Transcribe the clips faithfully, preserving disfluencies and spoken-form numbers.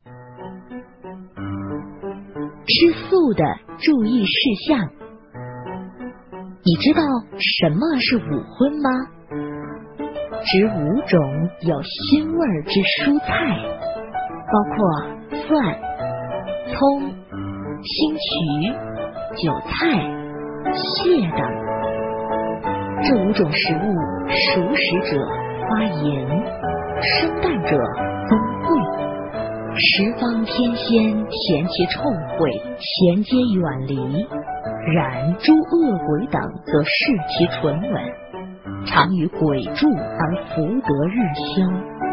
吃素的注意事项。你知道什么是五荤吗？指五种有腥味之蔬菜，包括蒜、葱、青桔、韭菜、蟹等。这五种食物，熟食者发炎，生淡者增贵，十方天仙嫌其臭秽，咸皆远离。然诸恶鬼等则视其纯稳，常与鬼助而福德日消。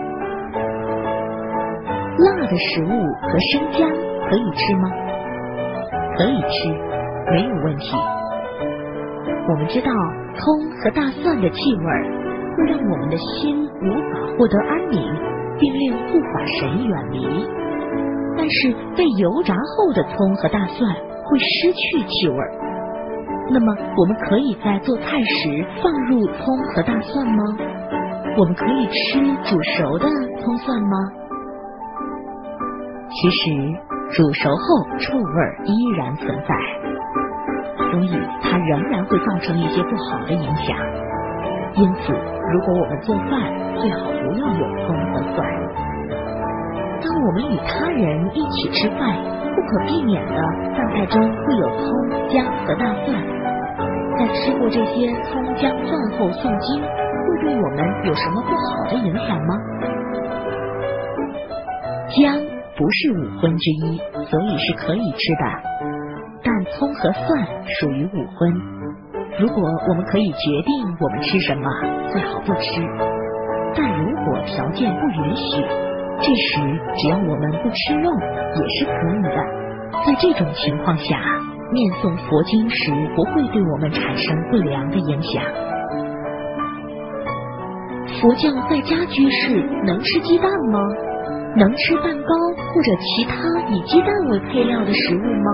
辣的食物和生姜可以吃吗？可以吃，没有问题。我们知道葱和大蒜的气味会让我们的心无法获得安宁，并令护法神远离。但是被油炸后的葱和大蒜会失去气味，那么我们可以在做菜时放入葱和大蒜吗？我们可以吃煮熟的葱蒜吗？其实煮熟后臭味依然存在，所以它仍然会造成一些不好的影响。因此如果我们做饭，最好不要有葱和蒜。当我们与他人一起吃饭，不可避免的饭菜中会有葱、姜和大蒜。在吃过这些葱、姜、蒜后诵经，会对我们有什么不好的影响吗？姜不是五荤之一，所以是可以吃的。但葱和蒜属于五荤，如果我们可以决定我们吃什么，最好不吃。但如果条件不允许，这时只要我们不吃肉也是可以的。在这种情况下，念诵佛经时不会对我们产生不良的影响。佛教在家居士能吃鸡蛋吗？能吃蛋糕或者其他以鸡蛋为配料的食物吗？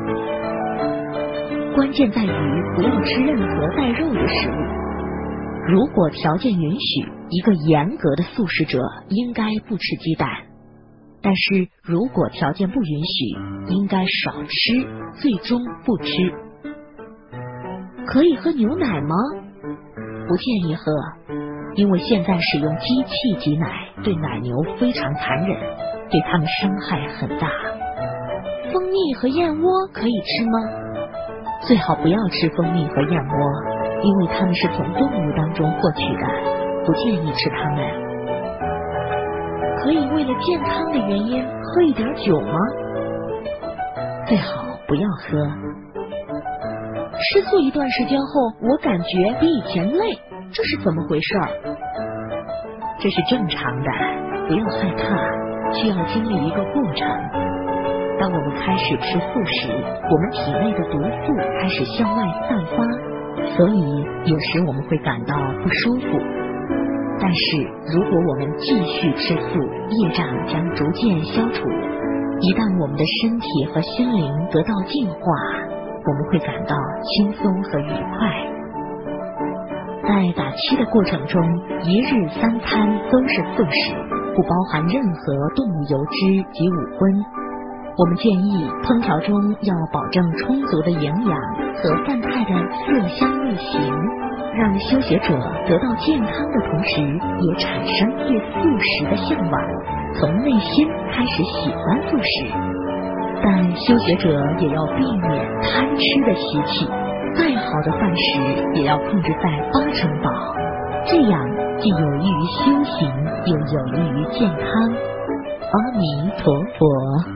关键在于不要吃任何带肉的食物。如果条件允许，一个严格的素食者应该不吃鸡蛋。但是如果条件不允许，应该少吃，最终不吃。可以喝牛奶吗？不建议喝，因为现在使用机器挤奶对奶牛非常残忍，对它们伤害很大。蜂蜜和燕窝可以吃吗？最好不要吃蜂蜜和燕窝，因为它们是从动物当中获取的，不建议吃它们。可以为了健康的原因喝一点酒吗？最好不要喝。吃素一段时间后，我感觉比以前累，这是怎么回事？这是正常的，不要害怕，需要经历一个过程。当我们开始吃素时，我们体内的毒素开始向外散发，所以有时我们会感到不舒服。但是如果我们继续吃素，业障将逐渐消除。一旦我们的身体和心灵得到净化，我们会感到轻松和愉快。在打七的过程中，一日三餐都是素食，不包含任何动物油脂及五荤。我们建议烹调中要保证充足的营养和饭菜的色香味形，让修学者得到健康的同时，也产生对素食的向往，从内心开始喜欢素食。但修学者也要避免贪吃的习气，再好的饭食也要控制在八成饱，这样既有益于修行，又有益于健康。阿弥陀佛。